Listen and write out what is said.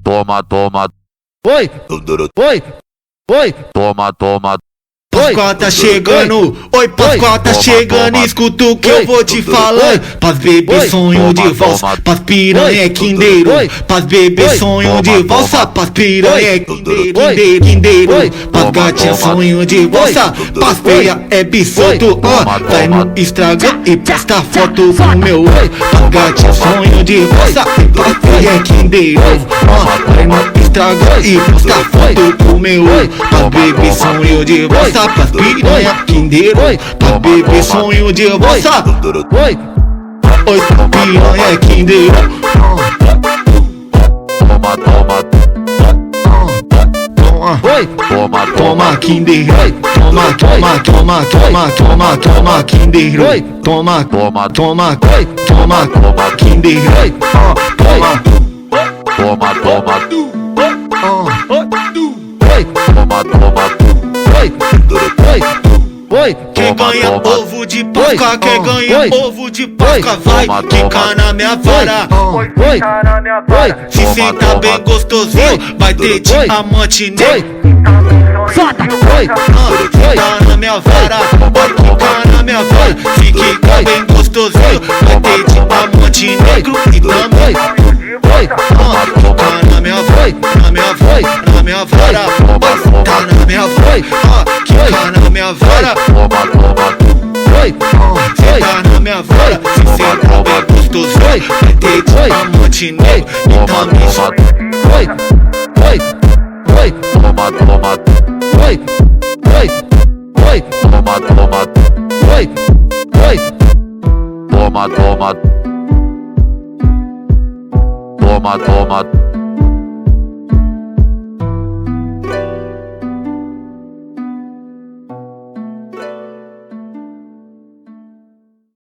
toma, toma, Oi, oi, oi, toma, toma. Pascoal tá chegando, oi Pascoal tá chegando, escuta o que eu vou te falando. Pras bebê sonho de valsa, pras piranha quindeiro. Pras bebê sonho de valsa, pras piranha quindeiro. Pras gatinha sonho de valsa, pras feia é bisoto. Vai no Instagram e posta foto com meu oi. Pras gatinha sonho de valsa, pras feia quindeiro. Vai no Instagram e posta foto com meu oi. Pras bebê sonho de valsa, pras piranha quindeiro. Pras bebê sonho de valsa, oi, oi piranha quindeiro. Toma, toma, oi, toma, Toma quindeiro, toma, toma, toma, toma, toma, toma quindeiro. Toma, toma, toma, toma, toma quindeiro. Toma, toma, toma, oi, toma, toma. oi, oi, quem ganha ovo de Páscoa, quem ganha ovo de Páscoa vai quicar na minha vara. oi, oi, Se senta bem gostosinho, vai ter diamante negro. oi, Tá na minha vara, vai quicar na minha vara. Se quicar bem gostosinho, vai ter diamante negro. E também quicar na minha vara, na minha vara, na minha vara. Tá na minha vara, quicar na minha vara. oi, Senta na minha vara, se senta bem gostosinho, vai ter diamante negro. E também oi, oi, oi, Toma, toma, oi, oi, oi, toma, toma, oi, oi, toma, toma, toma, toma.